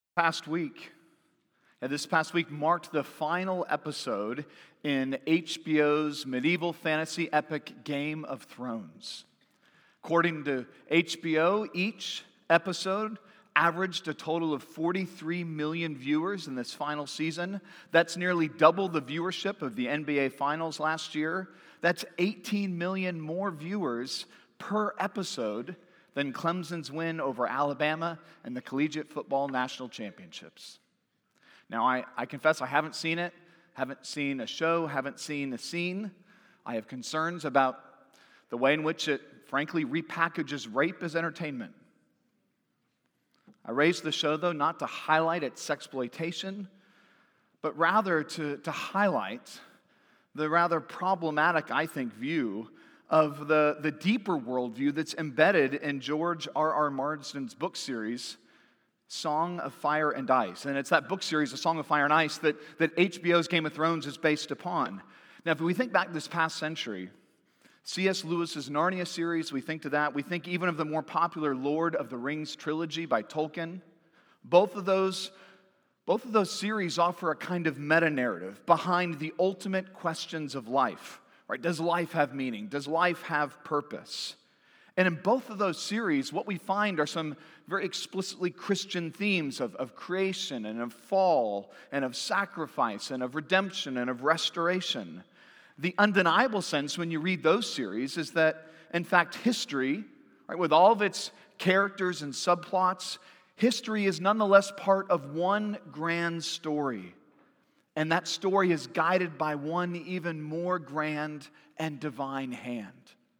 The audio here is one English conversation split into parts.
Past week, this past week marked the final episode in HBO's medieval fantasy epic Game of Thrones. According to HBO, each episode averaged a total of 43 million viewers in this final season. That's nearly double the viewership of the NBA Finals last year. That's 18 million more viewers per episode than Clemson's win over Alabama and the Collegiate Football National Championships. Now, I confess I haven't seen it, haven't seen a show, haven't seen a scene. I have concerns about the way in which it, frankly, repackages rape as entertainment. I raised the show, though, not to highlight its sexploitation, but rather to highlight the rather problematic, I think, view of the deeper worldview that's embedded in George R.R. Marsden's book series, Song of Fire and Ice. And it's that book series, A Song of Fire and Ice, that HBO's Game of Thrones is based upon. Now, if we think back this past century, C.S. Lewis's Narnia series, we think to that. We think even of the more popular Lord of the Rings trilogy by Tolkien. Both of those series offer a kind of meta-narrative behind the ultimate questions of life. Right? Does life have meaning? Does life have purpose? And in both of those series, what we find are some very explicitly Christian themes of creation and of fall and of sacrifice and of redemption and of restoration. The undeniable sense when you read those series is that, in fact, history, right, with all of its characters and subplots, history is nonetheless part of one grand story. And that story is guided by one even more grand and divine hand.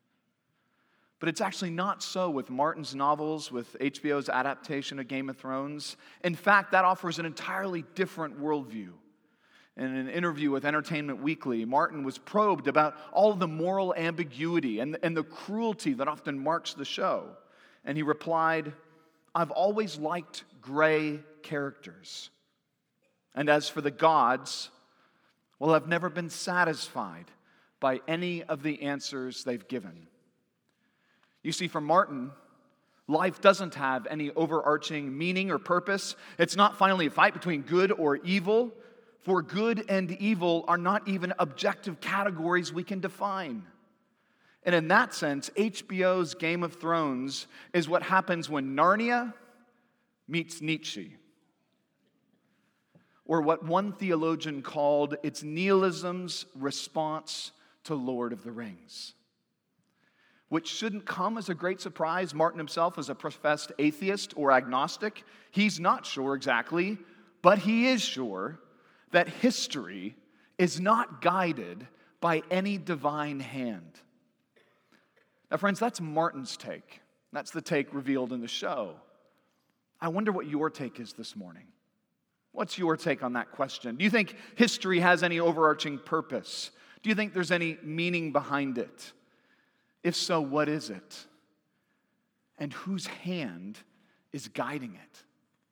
But it's actually not so with Martin's novels, with HBO's adaptation of Game of Thrones. In fact, that offers an entirely different worldview. In an interview with Entertainment Weekly, Martin was probed about all of the moral ambiguity and the cruelty that often marks the show. And he replied, "I've always liked gray characters. And as for the gods, well, I've never been satisfied by any of the answers they've given." You see, for Martin, life doesn't have any overarching meaning or purpose. It's not finally a fight between good or evil, for good and evil are not even objective categories we can define. And in that sense, HBO's Game of Thrones is what happens when Narnia meets Nietzsche. Or what one theologian called its nihilism's response to Lord of the Rings. Which shouldn't come as a great surprise. Martin himself is a professed atheist or agnostic. He's not sure exactly, but he is sure that history is not guided by any divine hand. Now, friends, that's Martin's take. That's the take revealed in the show. I wonder what your take is this morning. What's your take on that question? Do you think history has any overarching purpose? Do you think there's any meaning behind it? If so, what is it? And whose hand is guiding it?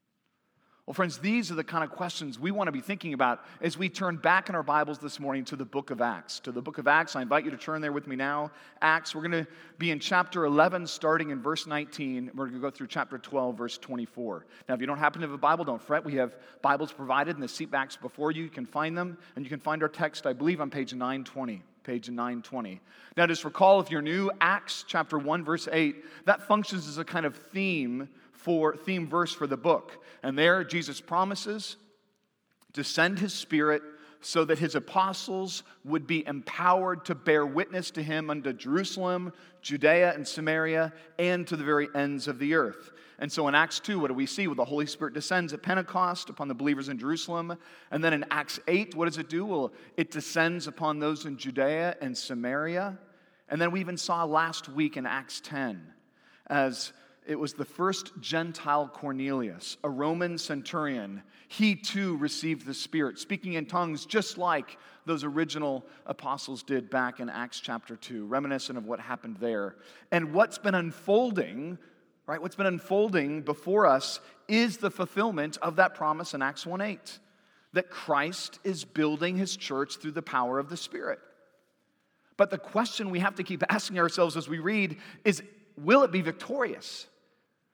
Well, friends, these are the kind of questions we want to be thinking about as we turn back in our Bibles this morning to the book of Acts. To the book of Acts, I invite you to turn there with me now. Acts, we're going to be in chapter 11, starting in verse 19. We're going to go through chapter 12, verse 24. Now, if you don't happen to have a Bible, don't fret. We have Bibles provided in the seat backs before you. You can find them, and you can find our text, I believe, on page 920. Page 920. Now, just recall, if you're new, Acts chapter 1, verse 8, that functions as a kind of theme verse for the book. And there, Jesus promises to send his Spirit so that his apostles would be empowered to bear witness to him unto Jerusalem, Judea, and Samaria, and to the very ends of the earth. And so in Acts 2, what do we see? Well, the Holy Spirit descends at Pentecost upon the believers in Jerusalem. And then in Acts 8, what does it do? Well, it descends upon those in Judea and Samaria. And then we even saw last week in Acts 10, as it was the first Gentile Cornelius, a Roman centurion. He too received the Spirit, speaking in tongues just like those original apostles did back in Acts chapter 2, reminiscent of what happened there. And what's been unfolding, right? What's been unfolding before us is the fulfillment of that promise in Acts 1:8, that Christ is building his church through the power of the Spirit. But the question we have to keep asking ourselves as we read is, will it be victorious?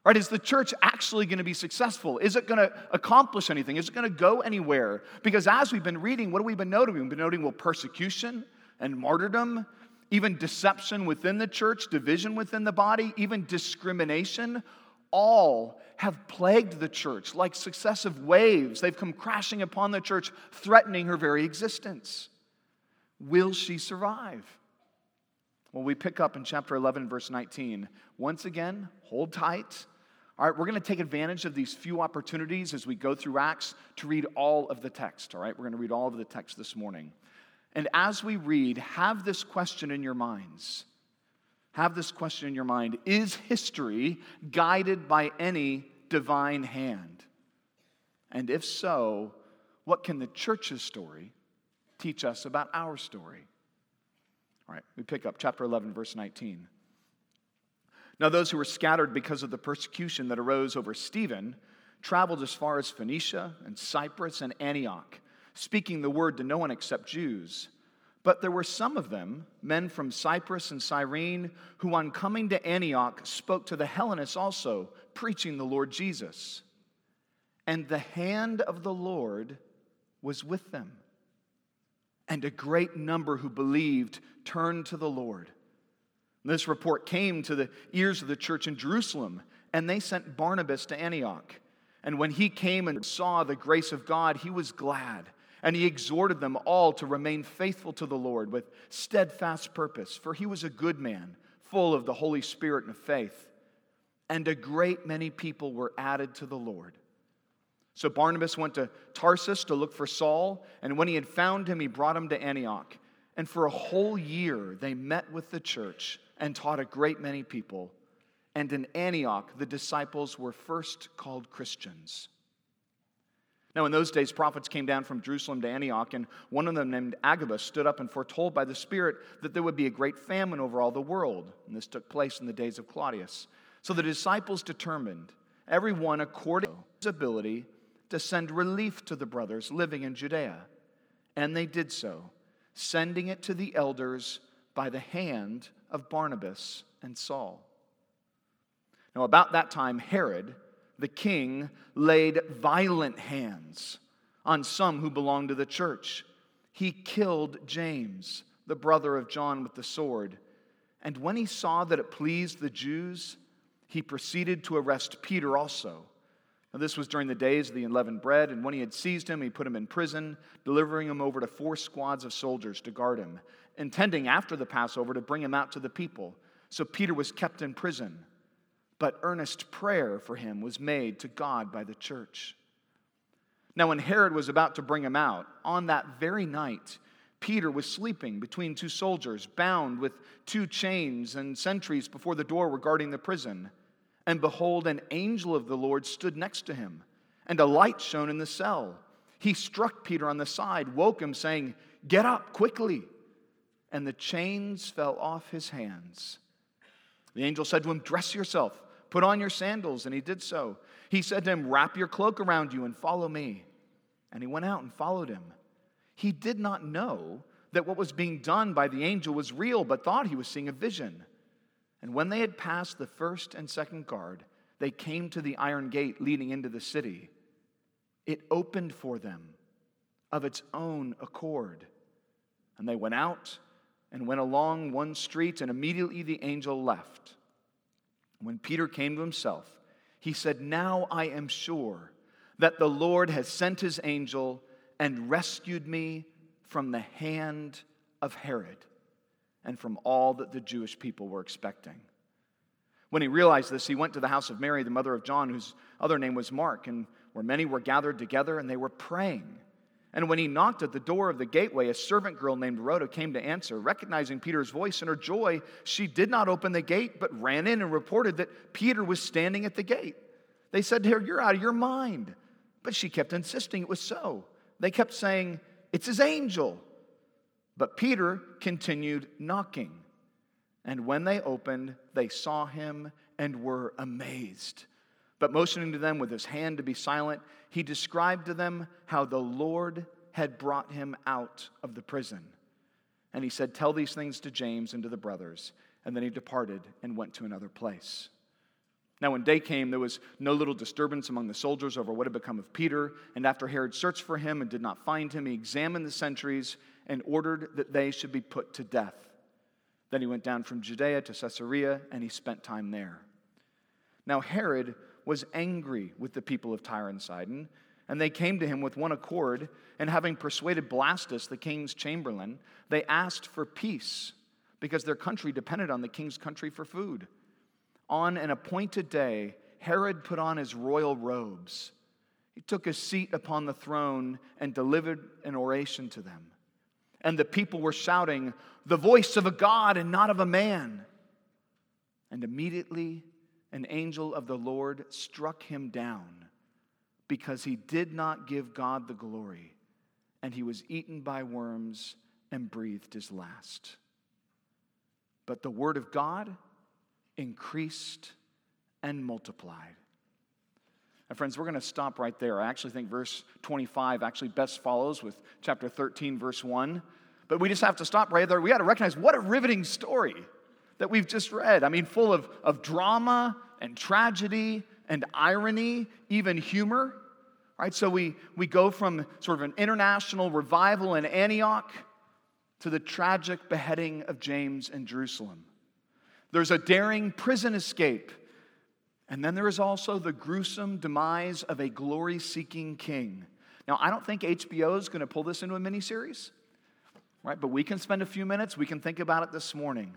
Right? Is the church actually going to be successful? Is it going to accomplish anything? Is it going to go anywhere? Because as we've been reading, what have we been noting? We've been noting, well, persecution and martyrdom, even deception within the church, division within the body, even discrimination, all have plagued the church like successive waves. They've come crashing upon the church, threatening her very existence. Will she survive? Well, we pick up in chapter 11, verse 19. Once again, hold tight. All right, we're going to take advantage of these few opportunities as we go through Acts to read all of the text, all right? We're going to read all of the text this morning. And as we read, have this question in your minds. Have this question in your mind. Is history guided by any divine hand? And if so, what can the church's story teach us about our story? All right, we pick up chapter 11, verse 19. Now those who were scattered because of the persecution that arose over Stephen traveled as far as Phoenicia and Cyprus and Antioch, speaking the word to no one except Jews. But there were some of them, men from Cyprus and Cyrene, who on coming to Antioch spoke to the Hellenists also, preaching the Lord Jesus. And the hand of the Lord was with them. And a great number who believed turned to the Lord. This report came to the ears of the church in Jerusalem, and they sent Barnabas to Antioch. And when he came and saw the grace of God, he was glad, and he exhorted them all to remain faithful to the Lord with steadfast purpose, for he was a good man, full of the Holy Spirit and of faith. And a great many people were added to the Lord. So Barnabas went to Tarsus to look for Saul, and when he had found him, he brought him to Antioch. And for a whole year they met with the church and taught a great many people. And in Antioch, the disciples were first called Christians. Now in those days, prophets came down from Jerusalem to Antioch, and one of them named Agabus stood up and foretold by the Spirit that there would be a great famine over all the world. And this took place in the days of Claudius. So the disciples determined, every one according to his ability, to send relief to the brothers living in Judea. And they did so, sending it to the elders by the hand of Barnabas and Saul. Now about that time, Herod, the king, laid violent hands on some who belonged to the church. He killed James, the brother of John, with the sword. And when he saw that it pleased the Jews, he proceeded to arrest Peter also. Now, this was during the days of the unleavened bread, and when he had seized him, he put him in prison, delivering him over to 4 squads of soldiers to guard him, intending after the Passover to bring him out to the people. So Peter was kept in prison, but earnest prayer for him was made to God by the church. Now when Herod was about to bring him out, on that very night, Peter was sleeping between 2 soldiers, bound with 2 chains, and sentries before the door were guarding the prison. And behold, an angel of the Lord stood next to him, and a light shone in the cell. He struck Peter on the side, woke him, saying, "Get up quickly." And the chains fell off his hands. The angel said to him, "Dress yourself, put on your sandals." And he did so. He said to him, "Wrap your cloak around you and follow me." And he went out and followed him. He did not know that what was being done by the angel was real, but thought he was seeing a vision. And when they had passed the first and second guard, they came to the iron gate leading into the city. It opened for them of its own accord. And they went out and went along one street, and immediately the angel left. When Peter came to himself, he said, "Now I am sure that the Lord has sent his angel and rescued me from the hand of Herod and from all that the Jewish people were expecting." When he realized this, he went to the house of Mary, the mother of John, whose other name was Mark, and where many were gathered together, and they were praying. And when he knocked at the door of the gateway, a servant girl named Rhoda came to answer. Recognizing Peter's voice, in her joy, she did not open the gate, but ran in and reported that Peter was standing at the gate. They said to her, "You're out of your mind." But she kept insisting it was so. They kept saying, "It's his angel." But Peter continued knocking. And when they opened, they saw him and were amazed. But motioning to them with his hand to be silent, he described to them how the Lord had brought him out of the prison. And he said, "Tell these things to James and to the brothers." And then he departed and went to another place. Now when day came, there was no little disturbance among the soldiers over what had become of Peter. And after Herod searched for him and did not find him, he examined the sentries and ordered that they should be put to death. Then he went down from Judea to Caesarea, and he spent time there. Now Herod was angry with the people of Tyre and Sidon, and they came to him with one accord, and having persuaded Blastus, the king's chamberlain, they asked for peace, because their country depended on the king's country for food. On an appointed day, Herod put on his royal robes. He took his seat upon the throne and delivered an oration to them. And the people were shouting, "The voice of a God and not of a man." And immediately an angel of the Lord struck him down, because he did not give God the glory, and he was eaten by worms and breathed his last. But the word of God increased and multiplied. Now, friends, we're going to stop right there. I actually think verse 25 actually best follows with chapter 13, verse 1. But we just have to stop right there. We got to recognize what a riveting story that we've just read. I mean, full of drama and tragedy and irony, even humor. Right? So we go from sort of an international revival in Antioch to the tragic beheading of James in Jerusalem. There's a daring prison escape. And then there is also the gruesome demise of a glory-seeking king. Now, I don't think HBO is going to pull this into a miniseries, right? But we can spend a few minutes. We can think about it this morning.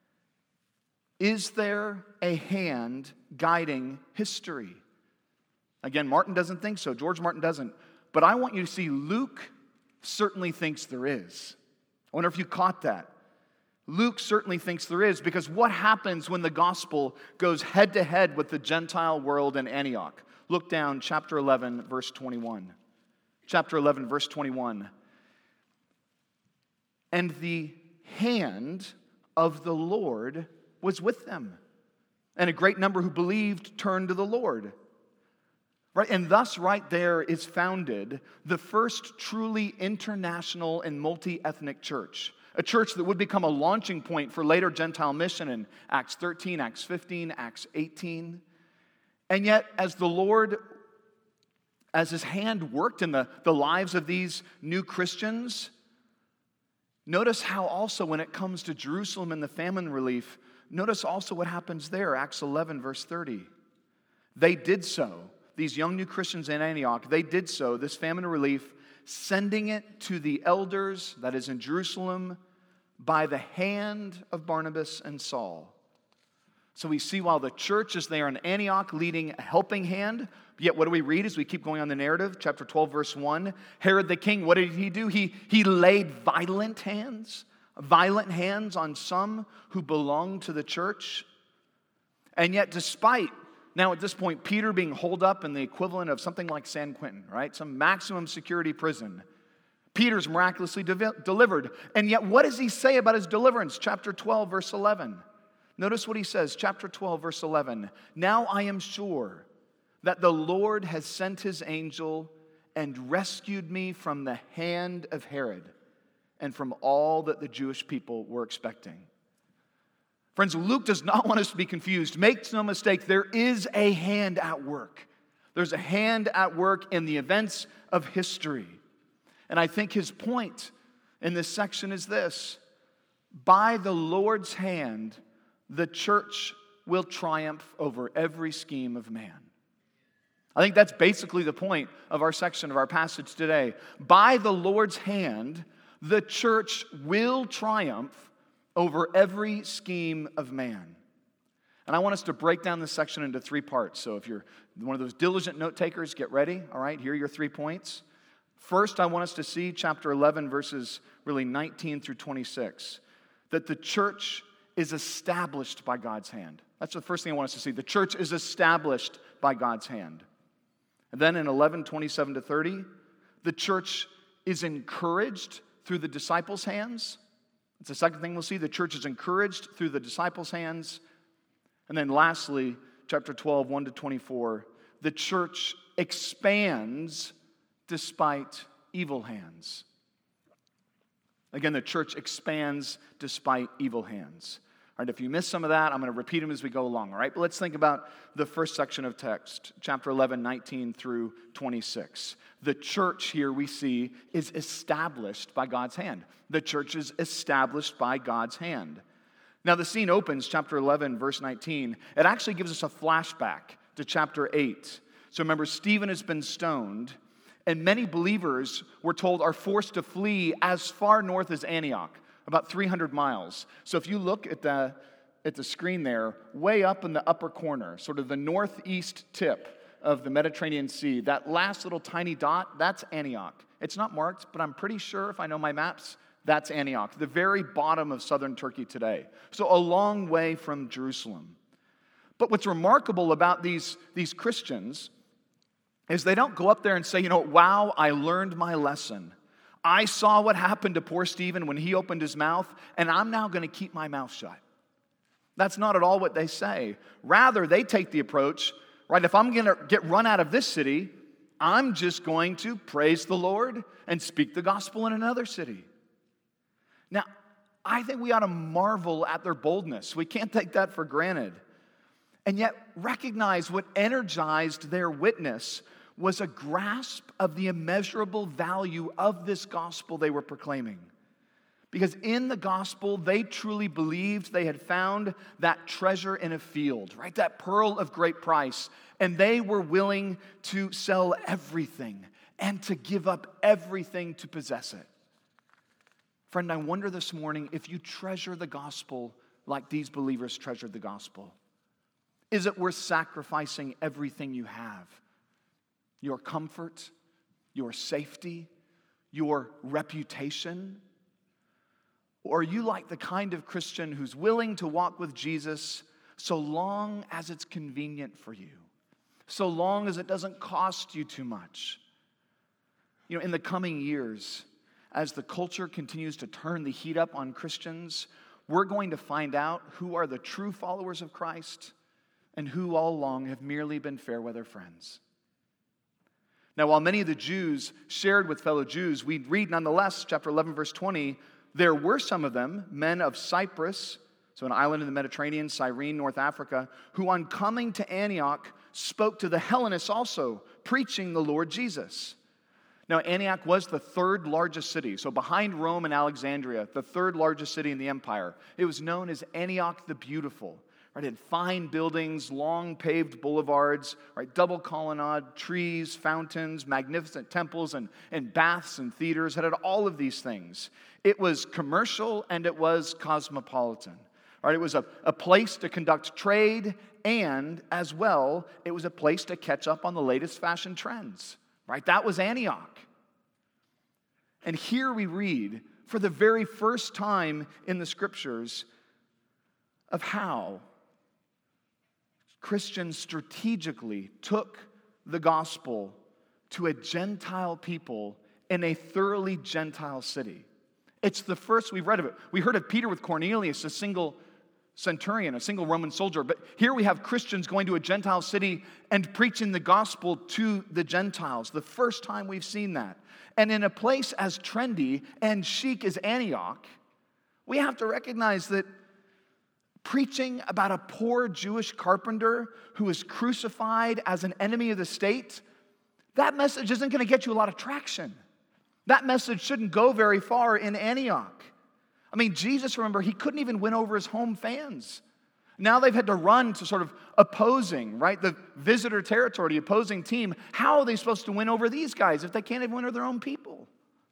Is there a hand guiding history? Again, Martin doesn't think so. George Martin doesn't. But I want you to see Luke certainly thinks there is. I wonder if you caught that. Luke certainly thinks there is, because what happens when the gospel goes head-to-head with the Gentile world in Antioch? Look down, chapter 11, verse 21. Chapter 11, verse 21. And the hand of the Lord was with them, and a great number who believed turned to the Lord. Right? And thus right there is founded the first truly international and multi-ethnic church. A church that would become a launching point for later Gentile mission in Acts 13, Acts 15, Acts 18. And yet, as the Lord, as his hand worked in the lives of these new Christians, notice how also when it comes to Jerusalem and the famine relief, notice also what happens there, Acts 11, verse 30. They did so, these young new Christians in Antioch, they did so, this famine relief, sending it to the elders, that is in Jerusalem, by the hand of Barnabas and Saul. So we see while the church is there in Antioch leading a helping hand, yet what do we read as we keep going on the narrative? Chapter 12, verse 1, Herod the king, what did he do? He laid violent hands on some who belonged to the church. And yet despite, now at this point, Peter being holed up in the equivalent of something like San Quentin, right? Some maximum security prison. Peter's miraculously delivered. And yet what does he say about his deliverance? Chapter 12, verse 11. Notice what he says, chapter 12, verse 11. Now I am sure that the Lord has sent his angel and rescued me from the hand of Herod and from all that the Jewish people were expecting. Friends, Luke does not want us to be confused. Make no mistake, there is a hand at work. There's a hand at work in the events of history. And I think his point in this section is this: by the Lord's hand, the church will triumph over every scheme of man. I think that's basically the point of our section of our passage today. By the Lord's hand, the church will triumph over every scheme of man. And I want us to break down this section into 3 parts. So if you're one of those diligent note takers, get ready. All right, here are your 3 points. First, I want us to see chapter 11, verses really 19 through 26, that the church is established by God's hand. That's the first thing I want us to see. The church is established by God's hand. And then in 11, 27 to 30, the church is encouraged through the disciples' hands. That's the second thing we'll see. The church is encouraged through the disciples' hands. And then lastly, chapter 12, 1 to 24, the church expands despite evil hands. Again, the church expands despite evil hands. All right, if you missed some of that, I'm going to repeat them as we go along, all right? But let's think about the first section of text, chapter 11, 19 through 26. The church here we see is established by God's hand. The church is established by God's hand. Now, the scene opens, chapter 11, verse 19. It actually gives us a flashback to chapter 8. So remember, Stephen has been stoned, and many believers, we're told, are forced to flee as far north as Antioch, about 300 miles. So if you look at the screen there, way up in the upper corner, sort of the northeast tip of the Mediterranean Sea, that last little tiny dot, that's Antioch. It's not marked, but I'm pretty sure if I know my maps, that's Antioch, the very bottom of southern Turkey today. So a long way from Jerusalem. But what's remarkable about these Christians is they don't go up there and say, wow, I learned my lesson. I saw what happened to poor Stephen when he opened his mouth, and I'm now going to keep my mouth shut. That's not at all what they say. Rather, they take the approach, right, if I'm going to get run out of this city, I'm just going to praise the Lord and speak the gospel in another city. Now, I think we ought to marvel at their boldness. We can't take that for granted. And yet, recognize what energized their witness was a grasp of the immeasurable value of this gospel they were proclaiming. Because in the gospel, they truly believed they had found that treasure in a field, right? That pearl of great price. And they were willing to sell everything and to give up everything to possess it. Friend, I wonder this morning if you treasure the gospel like these believers treasured the gospel. Is it worth sacrificing everything you have? Your comfort, your safety, your reputation? Or are you like the kind of Christian who's willing to walk with Jesus so long as it's convenient for you, so long as it doesn't cost you too much? In the coming years, as the culture continues to turn the heat up on Christians, we're going to find out who are the true followers of Christ and who all along have merely been fair-weather friends. Now, while many of the Jews shared with fellow Jews, we read nonetheless, chapter 11, verse 20, there were some of them, men of Cyprus, so an island in the Mediterranean, Cyrene, North Africa, who on coming to Antioch spoke to the Hellenists also, preaching the Lord Jesus. Now, Antioch was the third largest city, so behind Rome and Alexandria, the third largest city in the empire. It was known as Antioch the Beautiful. Right, it had fine buildings, long paved boulevards, right, double colonnade, trees, fountains, magnificent temples, and baths and theaters. It had all of these things. It was commercial and it was cosmopolitan. Right, it was a place to conduct trade, and as well, it was a place to catch up on the latest fashion trends. Right, that was Antioch. And here we read, for the very first time in the scriptures, of how Christians strategically took the gospel to a Gentile people in a thoroughly Gentile city. It's the first we've read of it. We heard of Peter with Cornelius, a single centurion, a single Roman soldier. But here we have Christians going to a Gentile city and preaching the gospel to the Gentiles. The first time we've seen that. And in a place as trendy and chic as Antioch, we have to recognize that preaching about a poor Jewish carpenter who is crucified as an enemy of the state, that message isn't going to get you a lot of traction. That message shouldn't go very far in Antioch. I mean, Jesus, remember, he couldn't even win over his home fans. Now they've had to run to sort of opposing, right, the visitor territory, the opposing team. How are they supposed to win over these guys if they can't even win over their own people?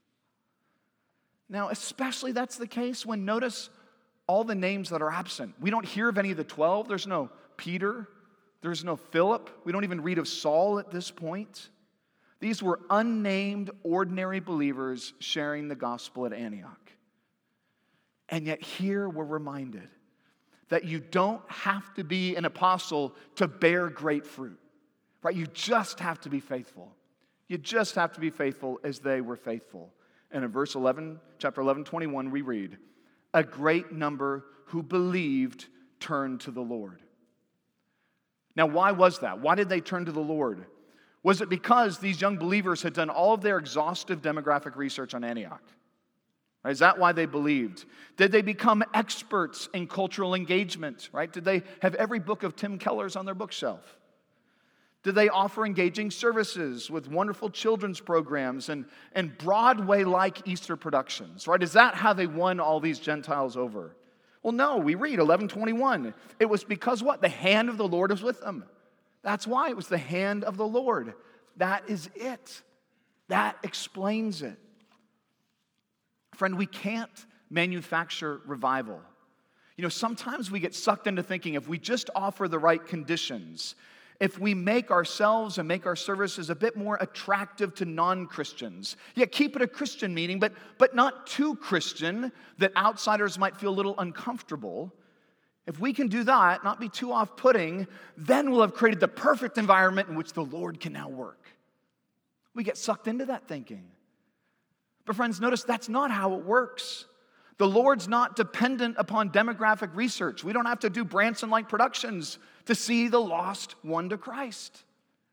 Now, especially that's the case when, notice, all the names that are absent. We don't hear of any of the 12. There's no Peter. There's no Philip. We don't even read of Saul at this point. These were unnamed, ordinary believers sharing the gospel at Antioch. And yet here we're reminded that you don't have to be an apostle to bear great fruit. Right? You just have to be faithful. You just have to be faithful as they were faithful. And in verse 11, chapter 11, 21, we read, a great number who believed turned to the Lord. Now, why was that? Why did they turn to the Lord? Was it because these young believers had done all of their exhaustive demographic research on Antioch? Right? Is that why they believed? Did they become experts in cultural engagement? Right? Did they have every book of Tim Keller's on their bookshelf? Did they offer engaging services with wonderful children's programs and Broadway-like Easter productions? Right? Is that how they won all these Gentiles over? Well, no. We read 11:21. It was because what? The hand of the Lord was with them. That's why it was the hand of the Lord. That is it. That explains it. Friend, we can't manufacture revival. Sometimes we get sucked into thinking if we just offer the right conditions, if we make ourselves and make our services a bit more attractive to non-Christians, keep it a Christian meeting, but not too Christian that outsiders might feel a little uncomfortable. If we can do that, not be too off-putting, then we'll have created the perfect environment in which the Lord can now work. We get sucked into that thinking. But friends, notice that's not how it works. The Lord's not dependent upon demographic research. We don't have to do Branson-like productions to see the lost won to Christ.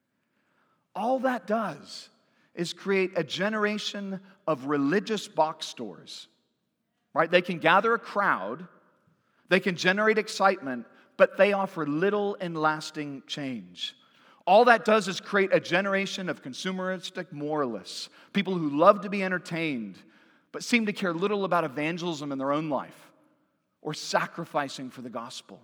All that does is create a generation of religious box stores. Right? They can gather a crowd, they can generate excitement, but they offer little and lasting change. All that does is create a generation of consumeristic moralists, people who love to be entertained, but seem to care little about evangelism in their own life or sacrificing for the gospel.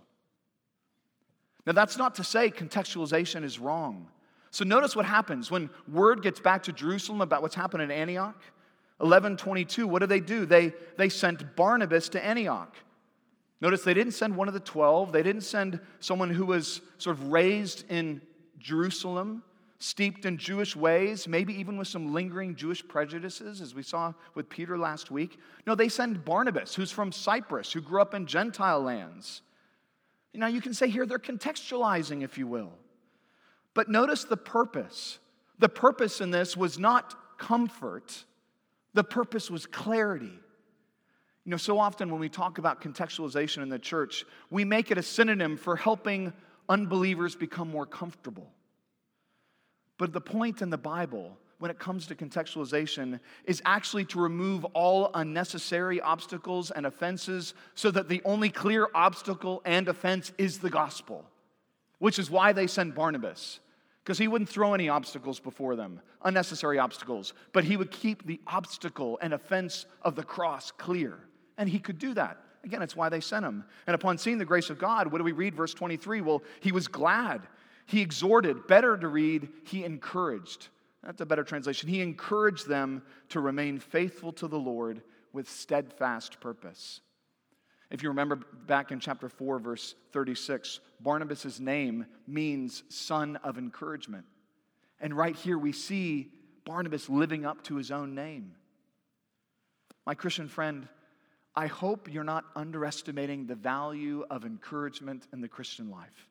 Now, that's not to say contextualization is wrong. So notice what happens when word gets back to Jerusalem about what's happened in Antioch. 11:22, what do? They sent Barnabas to Antioch. Notice they didn't send one of the 12. They didn't send someone who was sort of raised in Jerusalem, steeped in Jewish ways, maybe even with some lingering Jewish prejudices, as we saw with Peter last week. No, they send Barnabas, who's from Cyprus, who grew up in Gentile lands. Now, you can say here they're contextualizing, if you will. But notice the purpose. The purpose in this was not comfort. The purpose was clarity. So often when we talk about contextualization in the church, we make it a synonym for helping unbelievers become more comfortable. But the point in the Bible, when it comes to contextualization, is actually to remove all unnecessary obstacles and offenses so that the only clear obstacle and offense is the gospel, which is why they send Barnabas, because he wouldn't throw any obstacles before them, unnecessary obstacles, but he would keep the obstacle and offense of the cross clear, and he could do that. Again, it's why they sent him. And upon seeing the grace of God, what do we read? Verse 23, well, he was glad. He exhorted. Better to read, he encouraged. That's a better translation. He encouraged them to remain faithful to the Lord with steadfast purpose. If you remember back in chapter 4, verse 36, Barnabas' name means son of encouragement. And right here we see Barnabas living up to his own name. My Christian friend, I hope you're not underestimating the value of encouragement in the Christian life.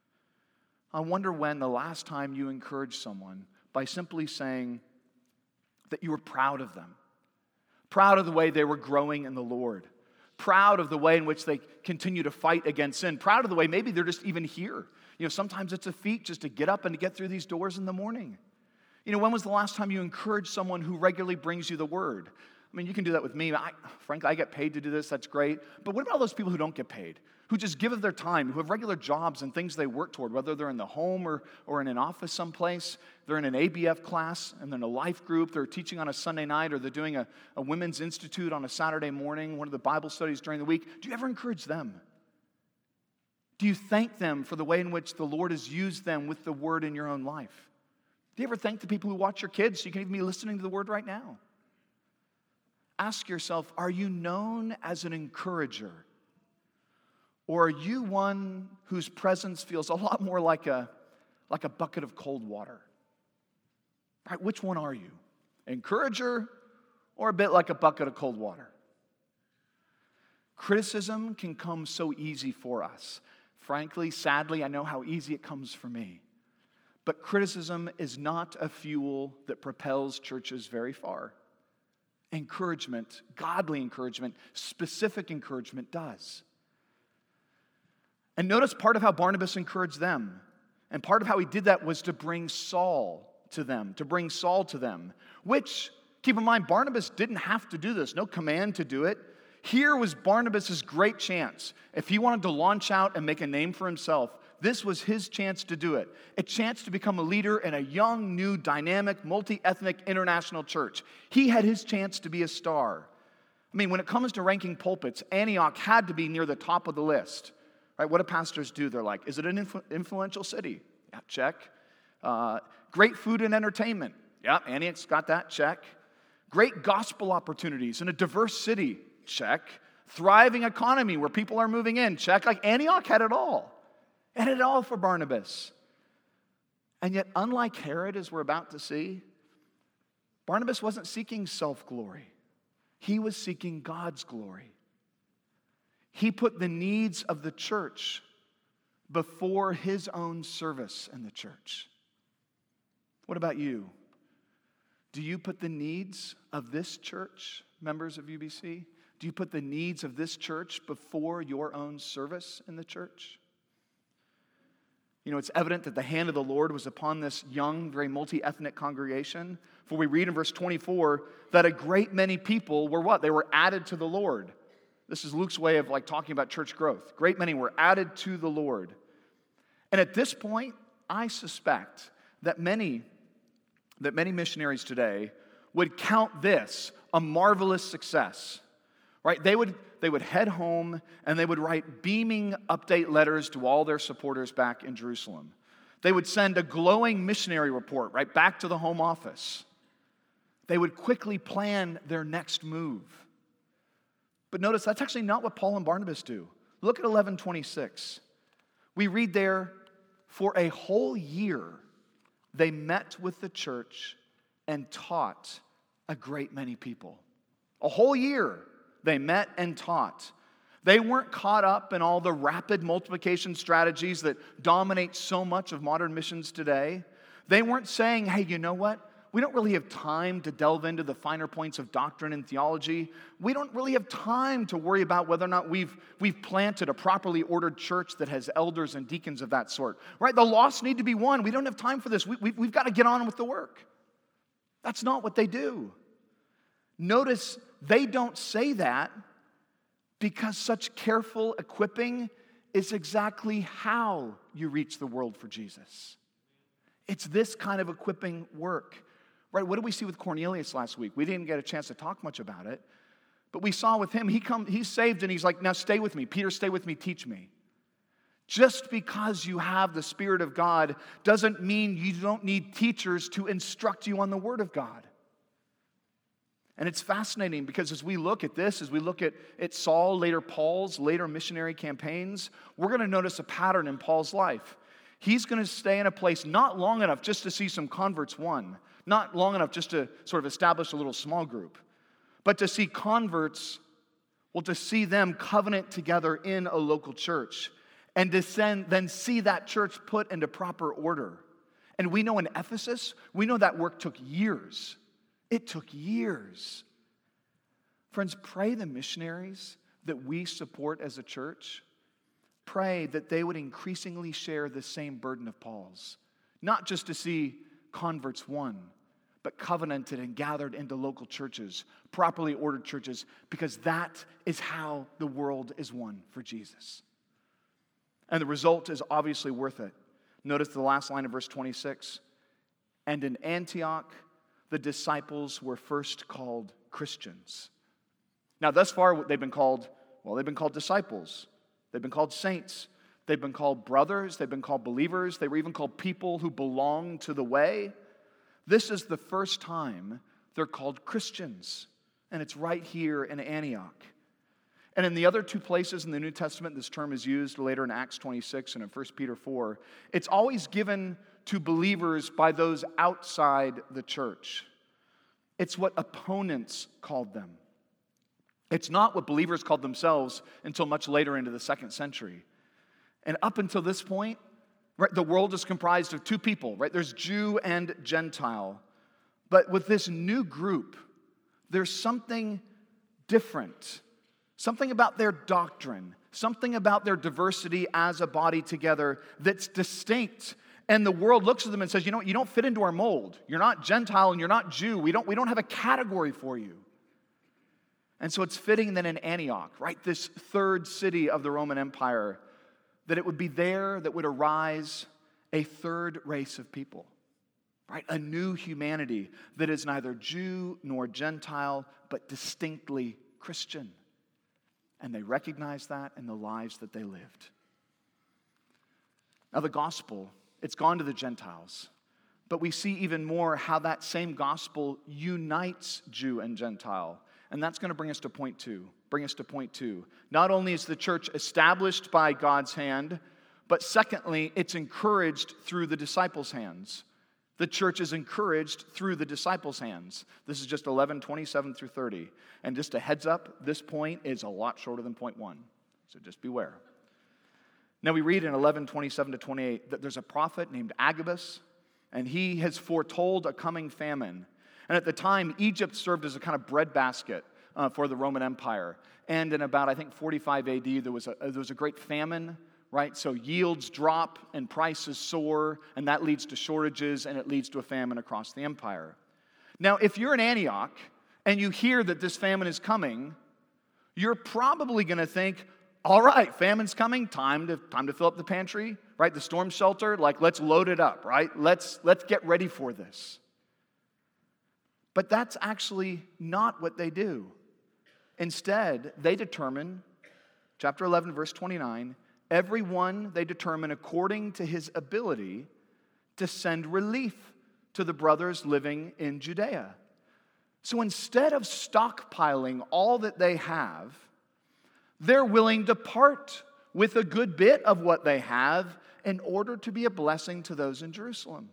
I wonder when the last time you encouraged someone by simply saying that you were proud of them, proud of the way they were growing in the Lord, proud of the way in which they continue to fight against sin, proud of the way maybe they're just even here. Sometimes it's a feat just to get up and to get through these doors in the morning. When was the last time you encouraged someone who regularly brings you the word? I mean, you can do that with me. Frankly, I get paid to do this. That's great. But what about all those people who don't get paid, who just give of their time, who have regular jobs and things they work toward, whether they're in the home or in an office someplace, they're in an ABF class, and they're in a life group, they're teaching on a Sunday night, or they're doing a women's institute on a Saturday morning, one of the Bible studies during the week. Do you ever encourage them? Do you thank them for the way in which the Lord has used them with the word in your own life? Do you ever thank the people who watch your kids so you can even be listening to the word right now? Ask yourself, are you known as an encourager? Or are you one whose presence feels a lot more like a bucket of cold water? Right, which one are you? Encourager or a bit like a bucket of cold water? Criticism can come so easy for us. Frankly, sadly, I know how easy it comes for me. But criticism is not a fuel that propels churches very far. Encouragement, godly encouragement, specific encouragement does. And notice part of how Barnabas encouraged them, and part of how he did that was to bring Saul to them, which Keep in mind, Barnabas didn't have to do this, no command to do it. Here was Barnabas' great chance. If he wanted to launch out and make a name for himself, this was his chance to do it. A chance to become a leader in a young, new, dynamic, multi-ethnic international church. He had his chance to be a star. I mean, when it comes to ranking pulpits, Antioch had to be near the top of the list. Right? What do pastors do? They're like, is it an influential city? Yeah, check. Great food and entertainment. Yeah, Antioch's got that. Check. Great gospel opportunities in a diverse city. Check. Thriving economy where people are moving in. Check. Like Antioch had it all. It had it all for Barnabas. And yet, unlike Herod, as we're about to see, Barnabas wasn't seeking self-glory. He was seeking God's glory. He put the needs of the church before his own service in the church. What about you? Do you put the needs of this church, members of UBC? Do you put the needs of this church before your own service in the church? You know, it's evident that the hand of the Lord was upon this young, very multi-ethnic congregation. For we read in verse 24 that a great many people were what? They were added to the Lord. This is Luke's way of like talking about church growth. Great many were added to the Lord. And at this point, I suspect that many missionaries today would count this a marvelous success. Right? They would head home and they would write beaming update letters to all their supporters back in Jerusalem. They would send a glowing missionary report right back to the home office. They would quickly plan their next move. But notice that's actually not what Paul and Barnabas do. Look at 11:26. We read there, for a whole year they met with the church and taught a great many people. A whole year they met and taught. They weren't caught up in all the rapid multiplication strategies that dominate so much of modern missions today. They weren't saying, hey, you know what? We don't really have time to delve into the finer points of doctrine and theology. We don't really have time to worry about whether or not we've planted a properly ordered church that has elders and deacons of that sort. Right? The lost need to be won. We don't have time for this. We've got to get on with the work. That's not what they do. Notice they don't say that because such careful equipping is exactly how you reach the world for Jesus. It's this kind of equipping work. Right? What did we see with Cornelius last week? We didn't get a chance to talk much about it. But we saw with him, he's saved and he's like, now stay with me. Peter, stay with me, teach me. Just because you have the Spirit of God doesn't mean you don't need teachers to instruct you on the Word of God. And it's fascinating because as we look at this, as we look at Saul, later Paul's, later missionary campaigns, we're going to notice a pattern in Paul's life. He's going to stay in a place not long enough just to see some converts won, not long enough just to sort of establish a little small group, but to see converts, well, to see them covenant together in a local church and to then see that church put into proper order. And we know in Ephesus, we know that work took years. It took years. Friends, pray the missionaries that we support as a church, pray that they would increasingly share the same burden of Paul's. Not just to see converts won, but covenanted and gathered into local churches, properly ordered churches, because that is how the world is won for Jesus. And the result is obviously worth it. Notice the last line of verse 26. And in Antioch, the disciples were first called Christians. Now, thus far, they've been called disciples. They've been called saints. They've been called brothers. They've been called believers. They were even called people who belong to the way. This is the first time they're called Christians. And it's right here in Antioch. And in the other two places in the New Testament, this term is used later in Acts 26 and in 1 Peter 4. It's always given to believers by those outside the church. It's what opponents called them. It's not what believers called themselves until much later into the 2nd century. And up until this point, right, the world is comprised of two people, right? There's Jew and Gentile. But with this new group, there's something different. Something about their doctrine, something about their diversity as a body together that's distinct And the world looks at them and says, you know, you don't fit into our mold. You're not Gentile and you're not Jew. We don't have a category for you. And so it's fitting that in Antioch, right, this third city of the Roman Empire, that it would be there that would arise a third race of people, right? A new humanity that is neither Jew nor Gentile, but distinctly Christian. And they recognized that in the lives that they lived. Now the gospel, it's gone to the Gentiles, but we see even more how that same gospel unites Jew and Gentile. And that's going to bring us to point two. Not only is the church established by God's hand, but secondly, it's encouraged through the disciples' hands. The church is encouraged through the disciples' hands. This is just 11:27 through 30. And just a heads up, this point is a lot shorter than point 1. So just beware. Now we read in 11:27 to 28 that there's a prophet named Agabus, and he has foretold a coming famine. And at the time, Egypt served as a kind of breadbasket for the Roman Empire. And in about, I think, 45 AD, there was a great famine, right? So yields drop and prices soar, and that leads to shortages, and it leads to a famine across the empire. Now, if you're in Antioch and you hear that this famine is coming, you're probably going to think, all right, famine's coming, time to fill up the pantry, right? The storm shelter, like let's load it up, right? Let's get ready for this. But that's actually not what they do. Instead, they determine, chapter 11, verse 29, everyone they determine according to his ability to send relief to the brothers living in Judea. So instead of stockpiling all that they have, they're willing to part with a good bit of what they have in order to be a blessing to those in Jerusalem,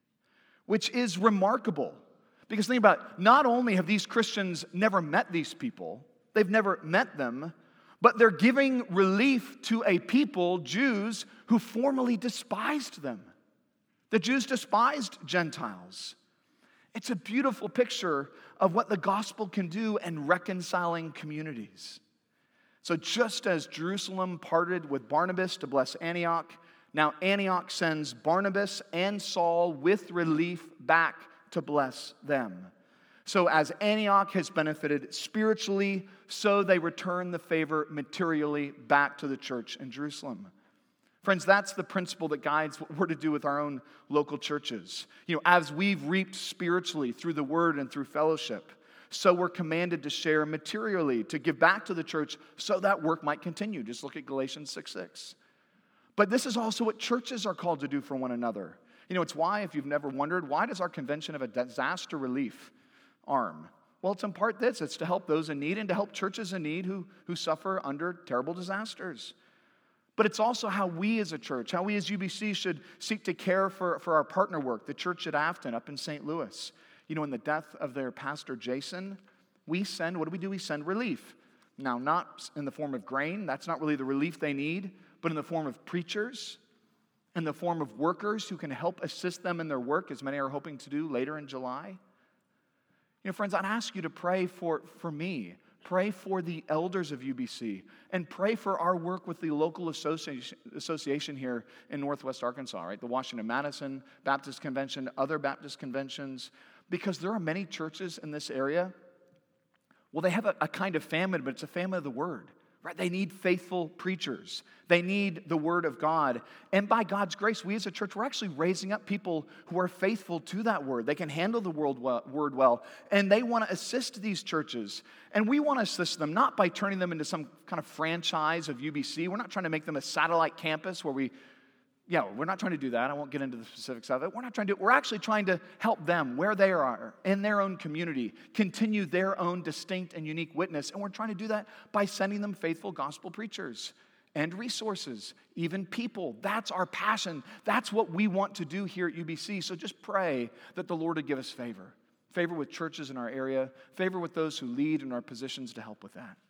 which is remarkable. Because think about it, not only have these Christians never met these people, they've never met them, but they're giving relief to a people, Jews, who formerly despised them. The Jews despised Gentiles. It's a beautiful picture of what the gospel can do in reconciling communities. So just as Jerusalem parted with Barnabas to bless Antioch, now Antioch sends Barnabas and Saul with relief back to bless them. So as Antioch has benefited spiritually, so they return the favor materially back to the church in Jerusalem. Friends, that's the principle that guides what we're to do with our own local churches. You know, as we've reaped spiritually through the word and through fellowship, so we're commanded to share materially, to give back to the church so that work might continue. Just look at Galatians 6:6. But this is also what churches are called to do for one another. You know, it's why, if you've never wondered, why does our convention have a disaster relief arm? Well, it's in part this. It's to help those in need and to help churches in need who suffer under terrible disasters. But it's also how we as a church, how we as UBC should seek to care for our partner work, the church at Afton up in St. Louis. You know, in the death of their pastor, Jason, what do? We send relief. Now, not in the form of grain. That's not really the relief they need, but in the form of preachers, in the form of workers who can help assist them in their work, as many are hoping to do later in July. You know, friends, I'd ask you to pray for me. Pray for the elders of UBC. And pray for our work with the local association here in Northwest Arkansas, right? The Washington-Madison Baptist Convention, other Baptist conventions. Because there are many churches in this area, well, they have a kind of famine, but it's a famine of the word. Right? They need faithful preachers. They need the Word of God. And by God's grace, we as a church, we're actually raising up people who are faithful to that Word. They can handle the Word well. And they want to assist these churches. And we want to assist them not by turning them into some kind of franchise of UBC. We're not trying to make them a satellite campus where we're not trying to do that. I won't get into the specifics of it. We're actually trying to help them where they are in their own community, continue their own distinct and unique witness. And we're trying to do that by sending them faithful gospel preachers and resources, even people. That's our passion. That's what we want to do here at UBC. So just pray that the Lord would give us favor. Favor with churches in our area, favor with those who lead in our positions to help with that.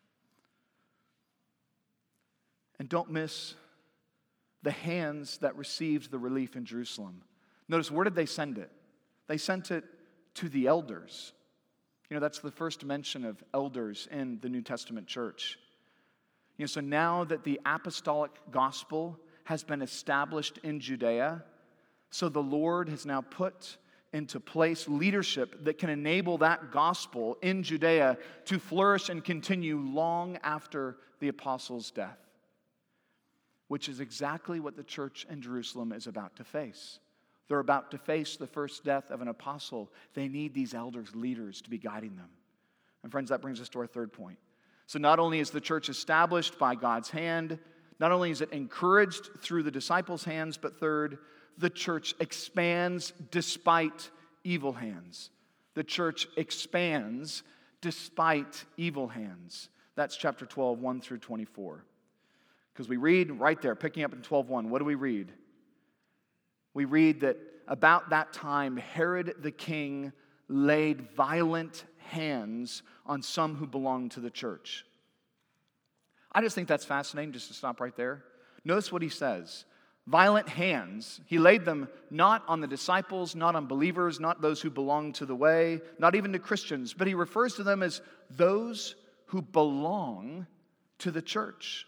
And don't miss the hands that received the relief in Jerusalem. Notice, where did they send it? They sent it to the elders. You know, that's the first mention of elders in the New Testament church. You know, so now that the apostolic gospel has been established in Judea, So the Lord has now put into place leadership that can enable that gospel in Judea to flourish and continue long after the apostles' death, which is exactly what the church in Jerusalem is about to face. They're about to face the first death of an apostle. They need these elders, leaders, to be guiding them. And friends, that brings us to our third point. So not only is the church established by God's hand, not only is it encouraged through the disciples' hands, but third, the church expands despite evil hands. The church expands despite evil hands. That's chapter 12, 1 through 24. Because we read right there, picking up in 12:1, what do we read? We read that about that time, Herod the king laid violent hands on some who belonged to the church. I just think that's fascinating, just to stop right there. Notice what he says. Violent hands, he laid them not on the disciples, not on believers, not those who belong to the way, not even to Christians, but he refers to them as those who belong to the church.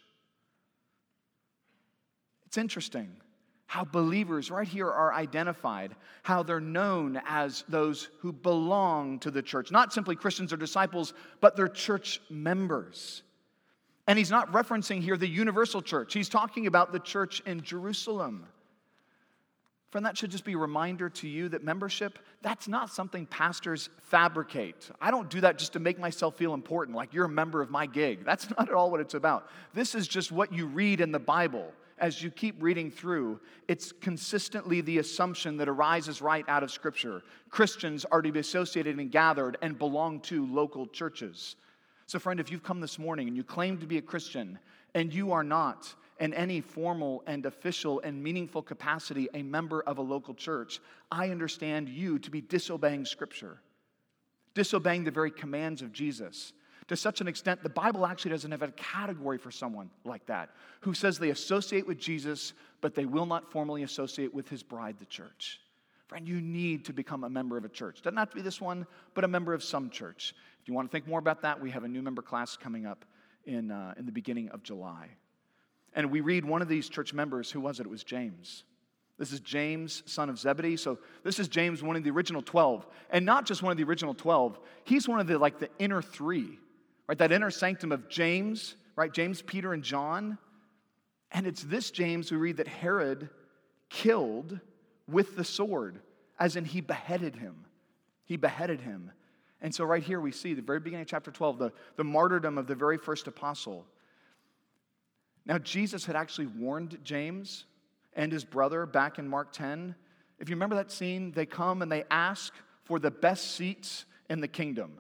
It's interesting how believers right here are identified, how they're known as those who belong to the church. Not simply Christians or disciples, but they're church members. And he's not referencing here the universal church. He's talking about the church in Jerusalem. Friend, that should just be a reminder to you that membership, that's not something pastors fabricate. I don't do that just to make myself feel important, like you're a member of my gig. That's not at all what it's about. This is just what you read in the Bible. As you keep reading through, it's consistently the assumption that arises right out of Scripture. Christians are to be associated and gathered and belong to local churches. So friend, if you've come this morning and you claim to be a Christian and you are not in any formal and official and meaningful capacity a member of a local church, I understand you to be disobeying Scripture, disobeying the very commands of Jesus. To such an extent, the Bible actually doesn't have a category for someone like that, who says they associate with Jesus, but they will not formally associate with his bride, the church. Friend, you need to become a member of a church. Doesn't have to be this one, but a member of some church. If you want to think more about that, we have a new member class coming up in the beginning of July. And we read one of these church members. Who was it? It was James. This is James, son of Zebedee. So this is James, one of the original 12. And not just one of the original 12. He's one of the inner three. Right, that inner sanctum of James, right? James, Peter, and John. And it's this James we read that Herod killed with the sword, as in he beheaded him. He beheaded him. And so right here we see the very beginning of chapter 12, the martyrdom of the very first apostle. Now Jesus had actually warned James and his brother back in Mark 10. If you remember that scene, they come and they ask for the best seats in the kingdom.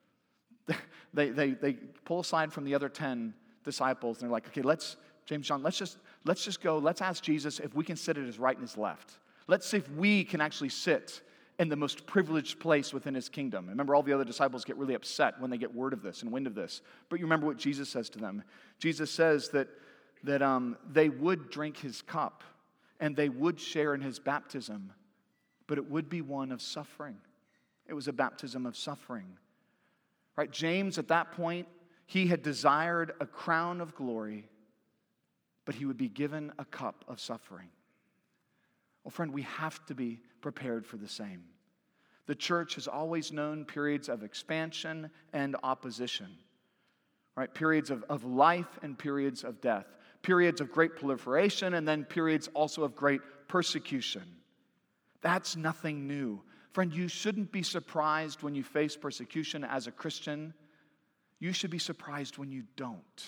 They pull aside from the other 10 disciples and they're like, okay, James, John, let's just go. Let's ask Jesus if we can sit at his right and his left. Let's see if we can actually sit in the most privileged place within his kingdom. Remember, all the other disciples get really upset when they get word of this and wind of this. But you remember what Jesus says to them. Jesus says that they would drink his cup and they would share in his baptism, but it would be one of suffering. It was a baptism of suffering. Right, James, at that point, he had desired a crown of glory, but he would be given a cup of suffering. Well, friend, we have to be prepared for the same. The church has always known periods of expansion and opposition, right? Periods of life and periods of death, periods of great proliferation, and then periods also of great persecution. That's nothing new. Friend, you shouldn't be surprised when you face persecution as a Christian. You should be surprised when you don't.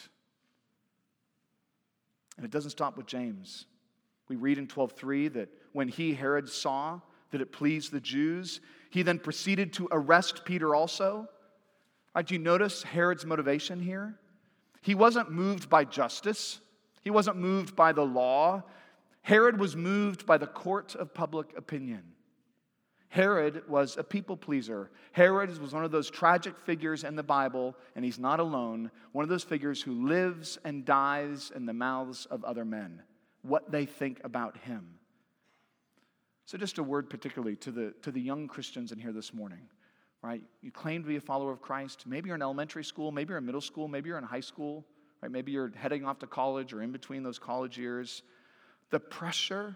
And it doesn't stop with James. We read in 12:3 that when Herod, saw that it pleased the Jews, he then proceeded to arrest Peter also. Right, do you notice Herod's motivation here? He wasn't moved by justice. He wasn't moved by the law. Herod was moved by the court of public opinion. Herod was a people pleaser. Herod was one of those tragic figures in the Bible, and he's not alone, one of those figures who lives and dies in the mouths of other men, what they think about him. So just a word particularly to the young Christians in here this morning, right? You claim to be a follower of Christ. Maybe you're in elementary school, maybe you're in middle school, maybe you're in high school, right? Maybe you're heading off to college or in between those college years. The pressure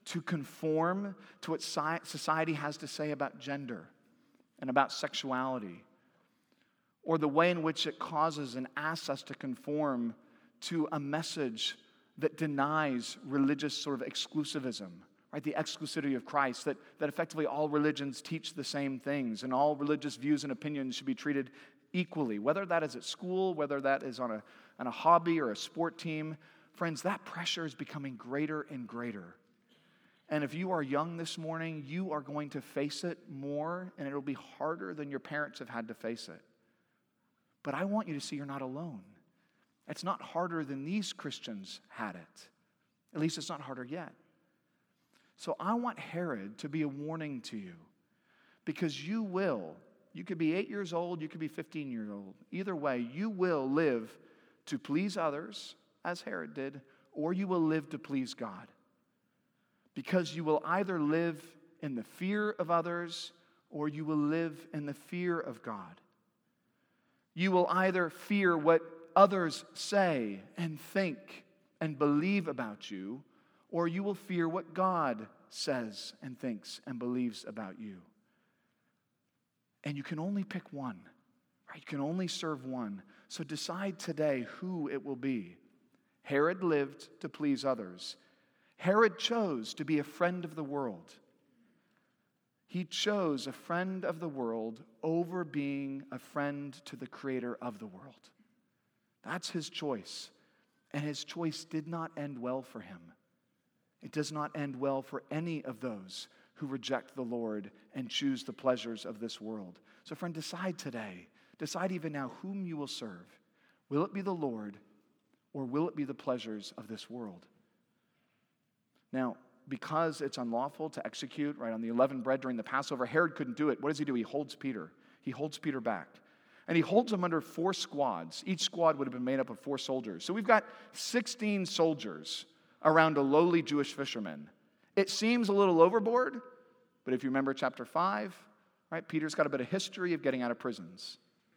to conform to what society has to say about gender and about sexuality, or the way in which it causes and asks us to conform to a message that denies religious sort of exclusivism, right? The exclusivity of Christ, that effectively all religions teach the same things and all religious views and opinions should be treated equally, whether that is at school, whether that is on a hobby or a sport team. Friends, that pressure is becoming greater and greater. And if you are young this morning, you are going to face it more, and it'll be harder than your parents have had to face it. But I want you to see you're not alone. It's not harder than these Christians had it. At least it's not harder yet. So I want Herod to be a warning to you, because you could be 8 years old, you could be 15 years old. Either way, you will live to please others, as Herod did, or you will live to please God. Because you will either live in the fear of others, or you will live in the fear of God. You will either fear what others say and think and believe about you, or you will fear what God says and thinks and believes about you. And you can only pick one, right? You can only serve one. So decide today who it will be. Herod lived to please others. Herod chose to be a friend of the world. He chose a friend of the world over being a friend to the creator of the world. That's his choice. And his choice did not end well for him. It does not end well for any of those who reject the Lord and choose the pleasures of this world. So friend, decide today. Decide even now whom you will serve. Will it be the Lord, or will it be the pleasures of this world? Now, because it's unlawful to execute, right, on the unleavened bread during the Passover, Herod couldn't do it. What does he do? He holds Peter. He holds Peter back. And he holds him under 4 squads. Each squad would have been made up of 4 soldiers. So we've got 16 soldiers around a lowly Jewish fisherman. It seems a little overboard, but if you remember chapter 5, right, Peter's got a bit of history of getting out of prisons.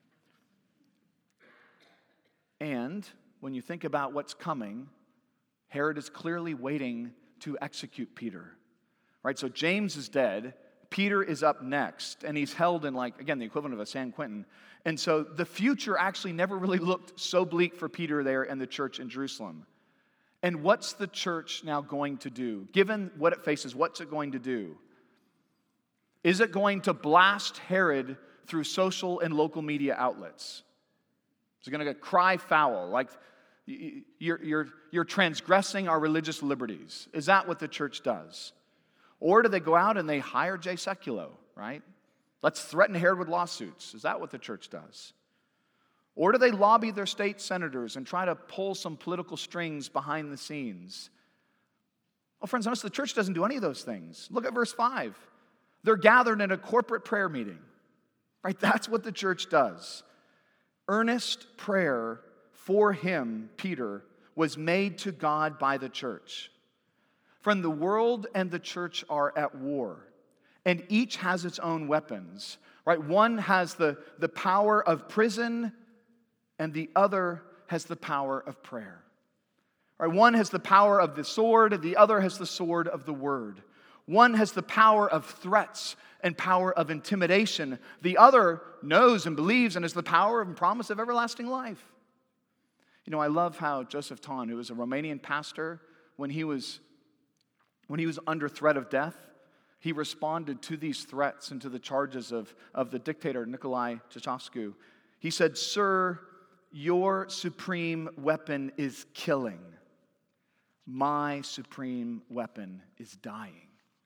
And when you think about what's coming, Herod is clearly waiting to execute Peter, right? So James is dead. Peter is up next, and he's held in, like, again, the equivalent of a San Quentin. And so the future actually never really looked so bleak for Peter there and the church in Jerusalem. And what's the church now going to do? Given what it faces, what's it going to do? Is it going to blast Herod through social and local media outlets? Is it going to cry foul, like, you're transgressing our religious liberties? Is that what the church does? Or do they go out and they hire Jay Sekulow, right? Let's threaten Herod with lawsuits. Is that what the church does? Or do they lobby their state senators and try to pull some political strings behind the scenes? Well, friends, notice the church doesn't do any of those things. Look at verse 5. They're gathered in a corporate prayer meeting, right? That's what the church does. Earnest prayer for him, Peter, was made to God by the church. Friend, the world and the church are at war, and each has its own weapons, right? One has the power of prison, and the other has the power of prayer. Right? One has the power of the sword, and the other has the sword of the word. One has the power of threats and power of intimidation. The other knows and believes and has the power and promise of everlasting life. You know, I love how Joseph Ton, who was a Romanian pastor, when he was under threat of death, he responded to these threats and to the charges of the dictator Nicolae Ceausescu. He said, "Sir, your supreme weapon is killing. My supreme weapon is dying."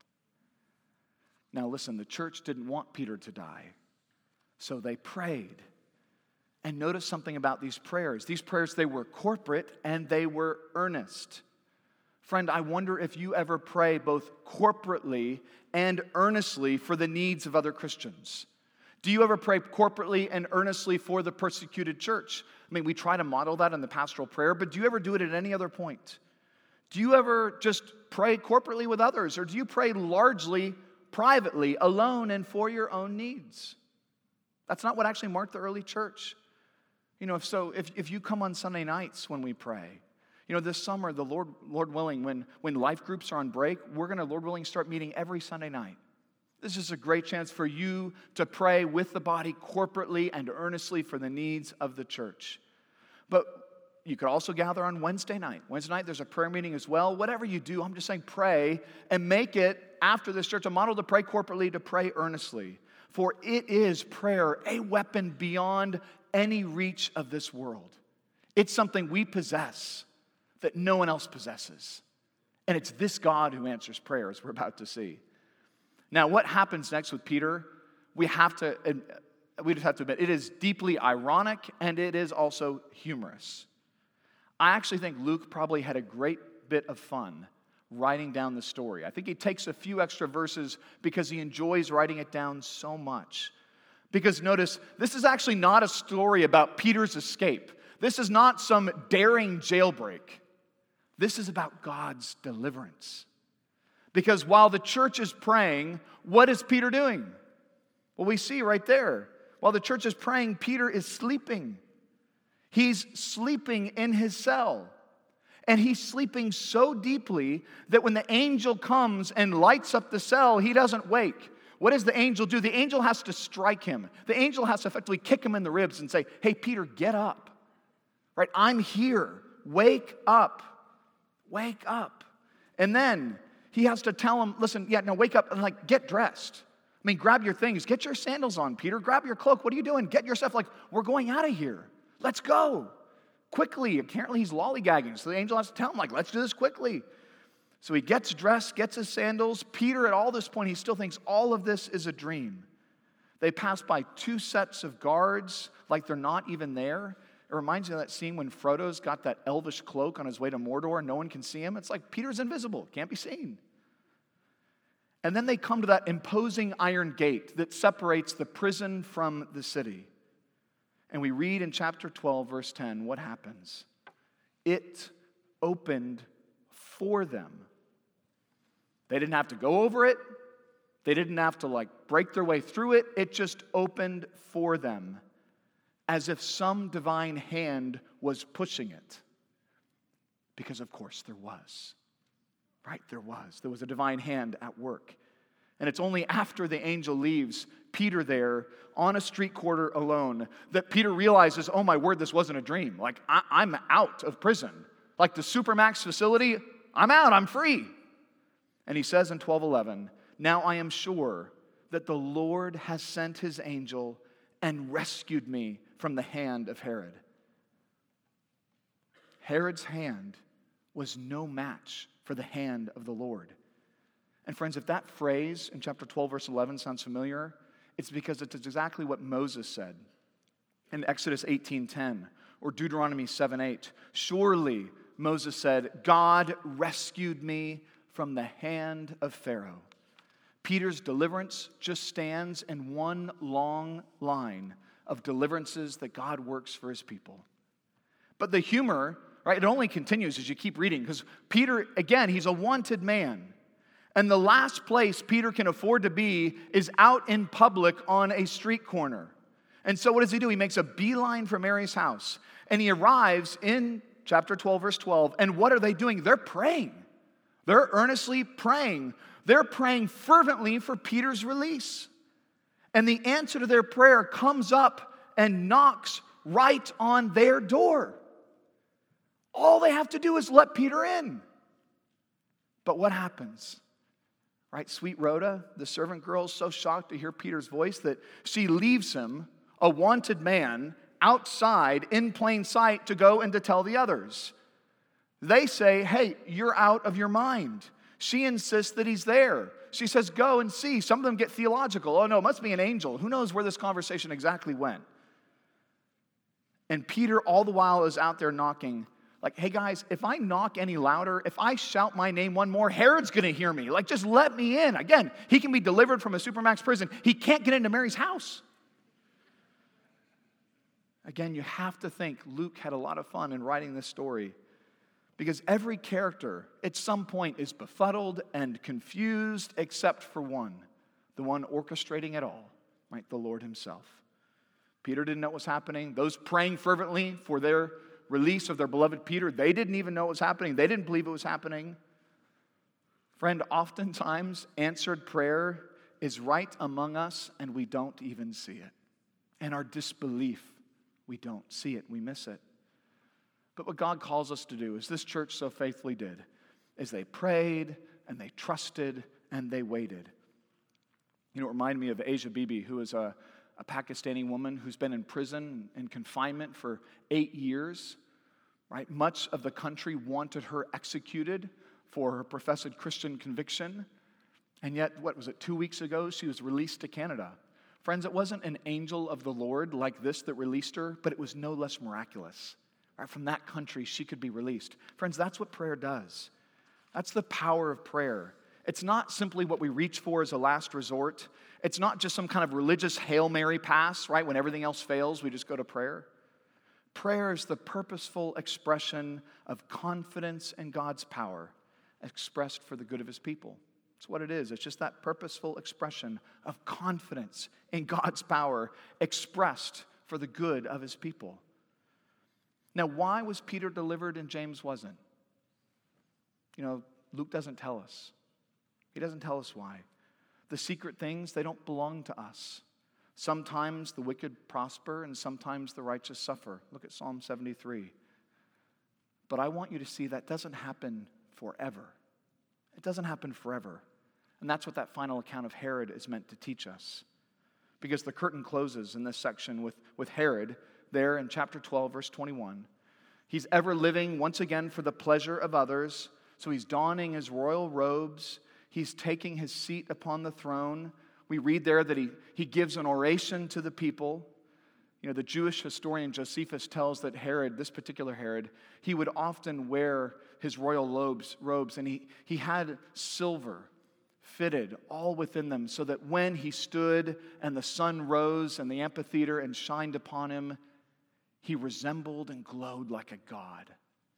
Now listen, the church didn't want Peter to die, so they prayed. And notice something about these prayers. These prayers, they were corporate and they were earnest. Friend, I wonder if you ever pray both corporately and earnestly for the needs of other Christians. Do you ever pray corporately and earnestly for the persecuted church? I mean, we try to model that in the pastoral prayer, but do you ever do it at any other point? Do you ever just pray corporately with others, or do you pray largely privately, alone, and for your own needs? That's not what actually marked the early church. You know, if you come on Sunday nights when we pray, This summer, the Lord willing, when life groups are on break, we're going to, Lord willing, start meeting every Sunday night. This is a great chance for you to pray with the body corporately and earnestly for the needs of the church. But you could also gather on Wednesday night. Wednesday night, there's a prayer meeting as well. Whatever you do, I'm just saying pray and make it, after this church, a model to pray corporately, to pray earnestly. For it is prayer, a weapon beyond any reach of this world. It's something we possess that no one else possesses. And it's this God who answers prayer, as we're about to see. Now, what happens next with Peter, we just have to admit, it is deeply ironic and it is also humorous. I actually think Luke probably had a great bit of fun writing down the story. I think he takes a few extra verses because he enjoys writing it down so much. Because notice, this is actually not a story about Peter's escape. This is not some daring jailbreak. This is about God's deliverance. Because while the church is praying, what is Peter doing? Well, we see right there. While the church is praying, Peter is sleeping. He's sleeping in his cell. And he's sleeping so deeply that when the angel comes and lights up the cell, he doesn't wake. What does the angel do? The angel has to strike him. The angel has to effectively kick him in the ribs and say, hey, Peter, get up. Right? I'm here. Wake up. Wake up. And then he has to tell him, listen, wake up and get dressed. I mean, grab your things. Get your sandals on, Peter. Grab your cloak. What are you doing? Get yourself, we're going out of here. Let's go. Quickly. Apparently he's lollygagging. So the angel has to tell him, let's do this quickly. So he gets dressed, gets his sandals. Peter, at all this point, he still thinks all of this is a dream. They pass by 2 sets of guards like they're not even there. It reminds me of that scene when Frodo's got that elvish cloak on his way to Mordor and no one can see him. It's like Peter's invisible, can't be seen. And then they come to that imposing iron gate that separates the prison from the city. And we read in chapter 12, verse 10, what happens? It opened for them. They didn't have to go over it. They didn't have to break their way through it. It just opened for them, as if some divine hand was pushing it. Because of course there was. Right? There was a divine hand at work. And it's only after the angel leaves Peter there on a street corner alone that Peter realizes, oh my word, this wasn't a dream. I'm out of prison. The Supermax facility, I'm out, I'm free. And he says in 12:11, now I am sure that the Lord has sent his angel and rescued me from the hand of Herod. Herod's hand was no match for the hand of the Lord. And friends, if that phrase in chapter 12, verse 11 sounds familiar, it's because it's exactly what Moses said in Exodus 18:10 or Deuteronomy 7:8. Surely, Moses said, God rescued me from the hand of Pharaoh. Peter's deliverance just stands in one long line of deliverances that God works for his people. But the humor, right, it only continues as you keep reading, because Peter, again, he's a wanted man. And the last place Peter can afford to be is out in public on a street corner. And so what does he do? He makes a beeline for Mary's house. And he arrives in chapter 12, verse 12. And what are they doing? They're praying. They're earnestly praying. They're praying fervently for Peter's release. And the answer to their prayer comes up and knocks right on their door. All they have to do is let Peter in. But what happens? Right, sweet Rhoda, the servant girl, is so shocked to hear Peter's voice that she leaves him, a wanted man, outside in plain sight to go and to tell the others. They say, hey, you're out of your mind. She insists that he's there. She says, go and see. Some of them get theological. Oh no, it must be an angel. Who knows where this conversation exactly went? And Peter all the while is out there knocking. Hey guys, if I knock any louder, if I shout my name one more, Herod's going to hear me. Just let me in. Again, he can be delivered from a Supermax prison. He can't get into Mary's house. Again, you have to think Luke had a lot of fun in writing this story, because every character at some point is befuddled and confused except for one, the one orchestrating it all, right? The Lord himself. Peter didn't know what was happening. Those praying fervently for their release of their beloved Peter, they didn't even know it was happening. They didn't believe it was happening. Friend, oftentimes answered prayer is right among us and we don't even see it. And our disbelief, we don't see it, we miss it. But what God calls us to do, as this church so faithfully did, is they prayed and they trusted and they waited. You know, it reminded me of Asia Bibi, who is a Pakistani woman who's been in prison in confinement for 8 years. Right? Much of the country wanted her executed for her professed Christian conviction. And yet, 2 weeks ago, she was released to Canada. Friends, it wasn't an angel of the Lord like this that released her, but it was no less miraculous. Right? From that country, she could be released. Friends, that's what prayer does. That's the power of prayer. It's not simply what we reach for as a last resort. It's not just some kind of religious Hail Mary pass, right? When everything else fails, we just go to prayer. Prayer is the purposeful expression of confidence in God's power, expressed for the good of His people. It's what it is. It's just that purposeful expression of confidence in God's power, expressed for the good of His people. Now, why was Peter delivered and James wasn't? You know, Luke doesn't tell us. He doesn't tell us why. The secret things, they don't belong to us. Sometimes the wicked prosper and sometimes the righteous suffer. Look at Psalm 73. But I want you to see that doesn't happen forever. It doesn't happen forever. And that's what that final account of Herod is meant to teach us. Because the curtain closes in this section with Herod there in chapter 12, verse 21. He's ever living once again for the pleasure of others. So he's donning his royal robes. He's taking his seat upon the throne. We read there that he gives an oration to the people. You know, the Jewish historian Josephus tells that Herod, this particular Herod, he would often wear his royal robes, and he had silver fitted all within them, so that when he stood and the sun rose and the amphitheater and shined upon him, he resembled and glowed like a god.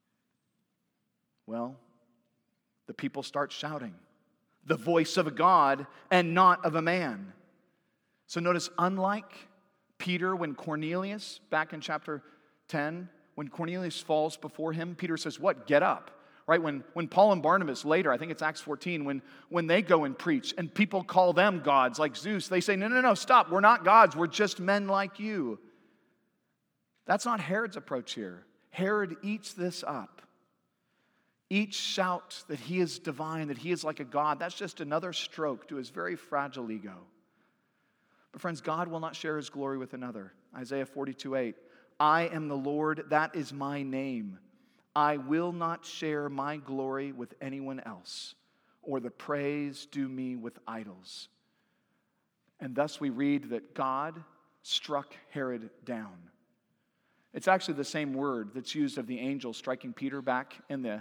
Well, the people start shouting, the voice of a God and not of a man. So notice, unlike Peter when Cornelius, back in chapter 10, when Cornelius falls before him, Peter says, what? Get up. Right? When Paul and Barnabas later, I think it's Acts 14, when they go and preach and people call them gods like Zeus, they say, no, stop. We're not gods. We're just men like you. That's not Herod's approach here. Herod eats this up. Each shout that he is divine, that he is like a god, that's just another stroke to his very fragile ego. But friends, God will not share His glory with another. Isaiah 42:8, I am the Lord, that is my name. I will not share my glory with anyone else, or the praise due me with idols. And thus we read that God struck Herod down. It's actually the same word that's used of the angel striking Peter back in the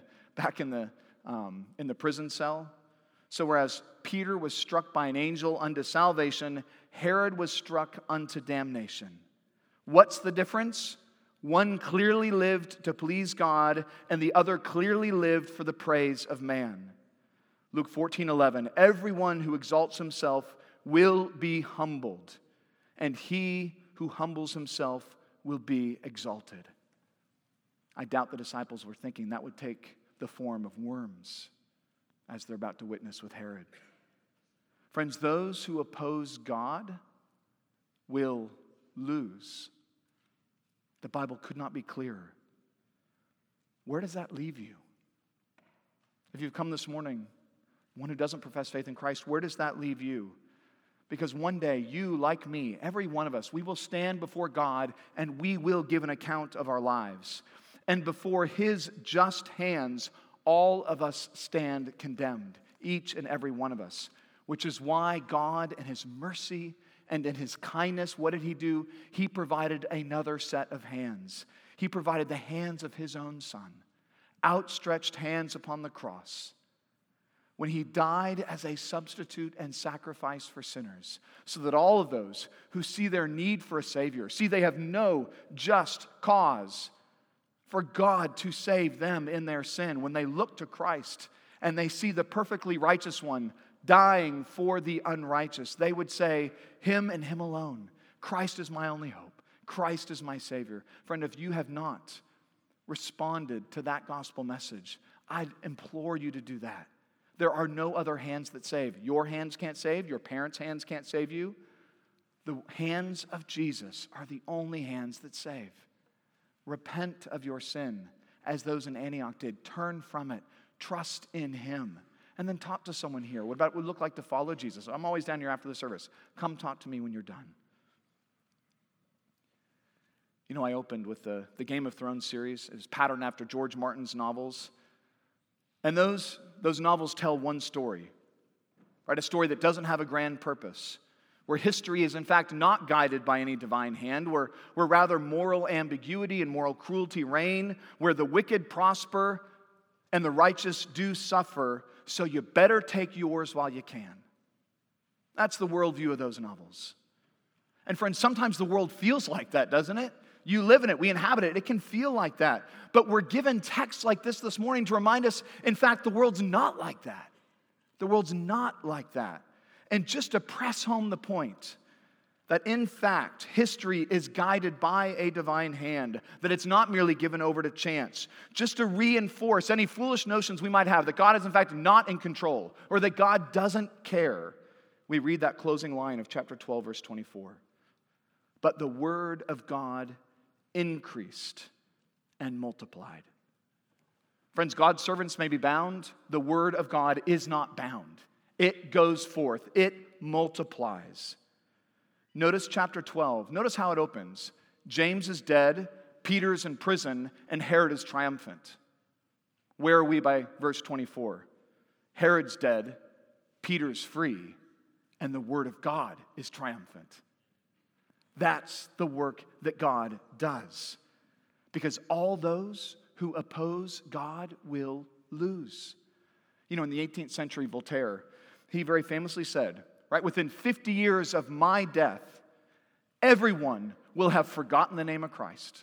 prison cell. So whereas Peter was struck by an angel unto salvation, Herod was struck unto damnation. What's the difference? One clearly lived to please God, and the other clearly lived for the praise of man. Luke 14:11, everyone who exalts himself will be humbled, and he who humbles himself will be exalted. I doubt the disciples were thinking that would take the form of worms as they're about to witness with Herod. Friends, those who oppose God will lose. The Bible could not be clearer. Where does that leave you? If you've come this morning, one who doesn't profess faith in Christ, where does that leave you? Because one day, you, like me, every one of us, we will stand before God and we will give an account of our lives. And before His just hands, all of us stand condemned, each and every one of us. Which is why God, in His mercy and in His kindness, what did He do? He provided another set of hands. He provided the hands of His own Son, outstretched hands upon the cross, when He died as a substitute and sacrifice for sinners, so that all of those who see their need for a Savior, see they have no just cause for God to save them in their sin, when they look to Christ and they see the perfectly righteous one dying for the unrighteous, they would say, Him and Him alone. Christ is my only hope. Christ is my Savior. Friend, if you have not responded to that gospel message, I implore you to do that. There are no other hands that save. Your hands can't save. Your parents' hands can't save you. The hands of Jesus are the only hands that save. Repent of your sin, as those in Antioch did. Turn from it. Trust in Him. And then talk to someone here. What about what it would look like to follow Jesus? I'm always down here after the service. Come talk to me when you're done. You know, I opened with the Game of Thrones series. It's patterned after George Martin's novels. And those novels tell one story, right? A story that doesn't have a grand purpose, where history is in fact not guided by any divine hand, where rather moral ambiguity and moral cruelty reign, where the wicked prosper and the righteous do suffer, so you better take yours while you can. That's the worldview of those novels. And friends, sometimes the world feels like that, doesn't it? You live in it, we inhabit it. It can feel like that. But we're given texts like this morning to remind us, in fact, the world's not like that. The world's not like that. And just to press home the point that, in fact, history is guided by a divine hand, that it's not merely given over to chance, just to reinforce any foolish notions we might have that God is, in fact, not in control or that God doesn't care. We read that closing line of chapter 12, verse 24. But the word of God increased and multiplied. Friends, God's servants may be bound. The word of God is not bound. It goes forth. It multiplies. Notice chapter 12. Notice how it opens. James is dead, Peter's in prison, and Herod is triumphant. Where are we by verse 24? Herod's dead, Peter's free, and the word of God is triumphant. That's the work that God does. Because all those who oppose God will lose. You know, in the 18th century, Voltaire, he very famously said, right, within 50 years of my death, everyone will have forgotten the name of Christ.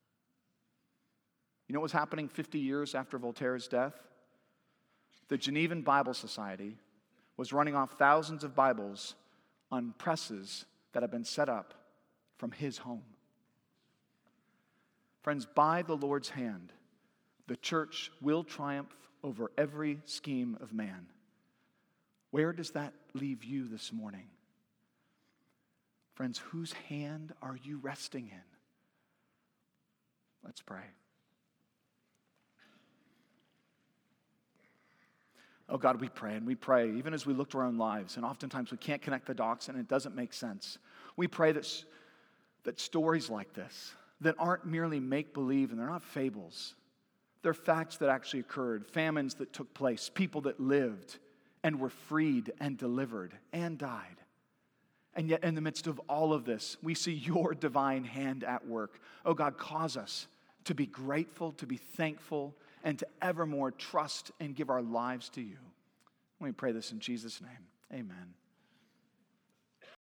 You know what was happening 50 years after Voltaire's death? The Genevan Bible Society was running off thousands of Bibles on presses that had been set up from his home. Friends, by the Lord's hand, the church will triumph over every scheme of man. Where does that leave you this morning? Friends, whose hand are you resting in? Let's pray. Oh God, we pray, and we pray even as we look to our own lives, and oftentimes we can't connect the dots and it doesn't make sense. We pray that stories like this, that aren't merely make-believe and they're not fables, they're facts that actually occurred, famines that took place, people that lived and were freed and delivered and died. And yet in the midst of all of this, we see your divine hand at work. Oh God, cause us to be grateful, to be thankful, and to evermore trust and give our lives to you. We pray this in Jesus' name. Amen.